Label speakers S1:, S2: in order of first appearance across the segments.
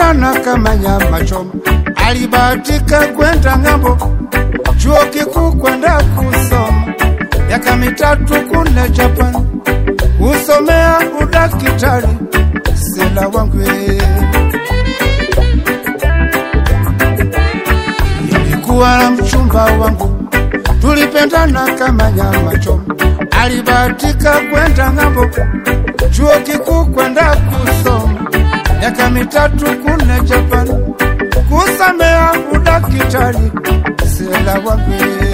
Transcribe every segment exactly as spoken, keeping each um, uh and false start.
S1: tulipendana kama nyama choma. Alibahatika kwenda ngambo chuo kikuu kwenda kusoma miaka mitatu kule Japan, usomea udaktari. Stella wangu ilikuwa na mchumba wangu, tulipendana kama nyama choma. Alibahatika kwenda ngambo chuo kikuu kwenda kusoma miaka mitatu kule Japan, kusomea udaktari. Stella wangu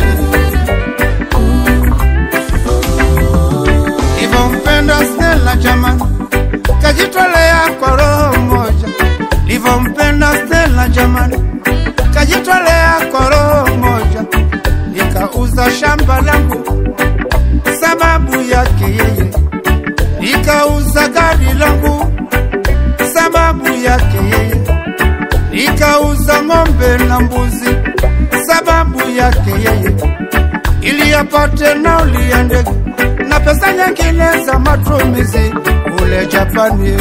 S1: nilivyompenda Stella jamani, kajitolea kwa roho moja. Nilivyompenda Stella jamani, kajitolea kwa roho moja. Nikauza shamba langu sababu yake yeye, nikauza gari langu sababu yake yeye, nikauza ng'ombe na mbuzi sababu yake yeye, ili apate nauli ya ndege na pesa nyingine za matumizi kule Japani.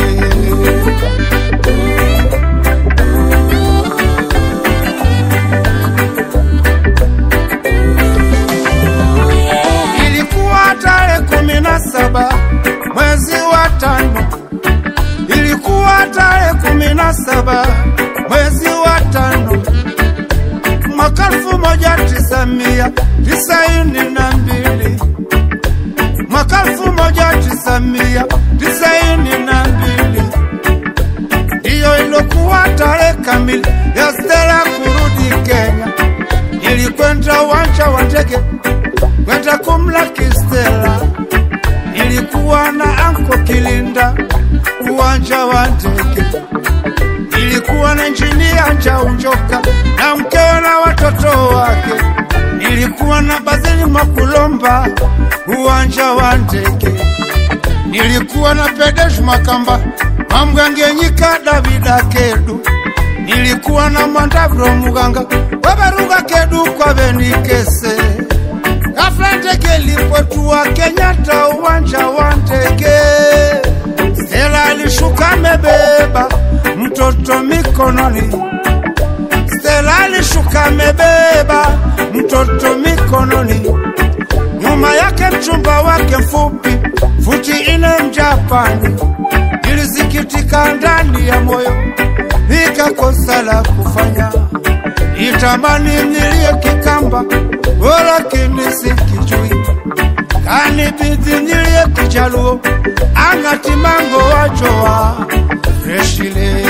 S1: Ilikuwa tarehe kumi na saba mwezi wa tano, ilikuwa tarehe kumi na saba mwezi wa tano mwaka elfu moja tisa mia tisaini na mbili, mwaka elfu moja tisa mia tisaini na mbili. Iyo ilokuwa tarehe kamili ya Stella kurudi Kenya. Nilikwenda uwanja wa ndege kwenda kumlaki Stella. Nilikuwa na anko Kilinda uwanja wa ndege. Nilikuwa na injinia Njaunjoka na mkewe na watoto wake. Nilikuwa na Bazili Makulomba uwanja wa ndege. Nilikuwa na Pedesh Makamba Mamgangenyika Davida Kedu. Nilikuwa na Mandavro Muganga Wabaruga Kedu kwa Benikese. Ghafla ndege ilipotua Kenyatta uwanja wa ndege. Stella alishuka amebeba mtoto mikononi. Stella alishuka amebeba mtoto mikononi. Nyuma yake mchumba wake mfupi futi ine Mjapani. Nilisikitika ndani ya moyo, nikakosa la kufanya. Nitamani nilie Kikamba lakini sikijui. Kanibidi nilie Kijaluo angati mango wajoa freshile.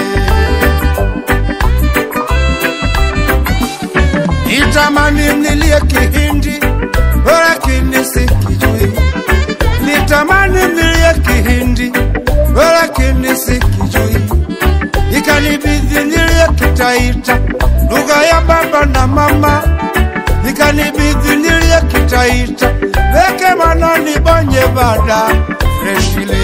S1: Nitamani nilie Kihindi lakini sikijui. Nitamani nilie Kihindi lakini sikijui. Ikanibidi nilie Kitaita lugha ya baba na mama. Ikanibidi nilie Kitaita leke manani bonye bada freshile.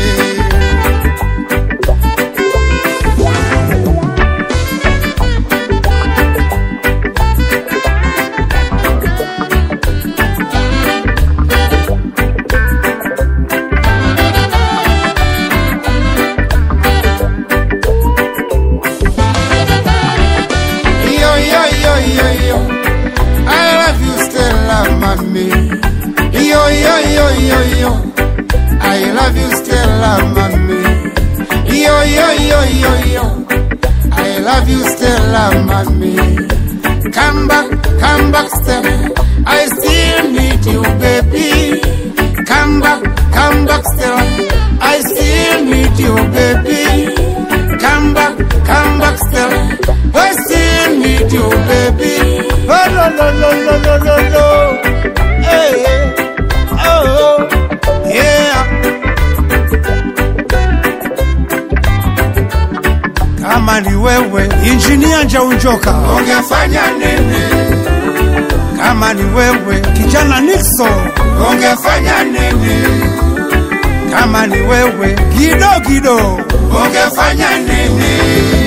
S1: Yo, yo, yo, yo, yo, I love you, Stella, mommy. Yo, yo, yo, yo, yo, I love you, Stella, mommy. Come back, come back, Stella, I still need you, baby. Come back, come back, Stella, I still need you, baby. Come back, come back, Stella, I still need you, baby. Oh, no, no, no, no, no, no, no. Hey, oh, yeah. Kama ni wewe injinia Njaunjoka, ungefanya nini? Kama ni wewe kijana Nixon, ungefanya nini? Kama ni wewe Gido Gido, ungefanya nini?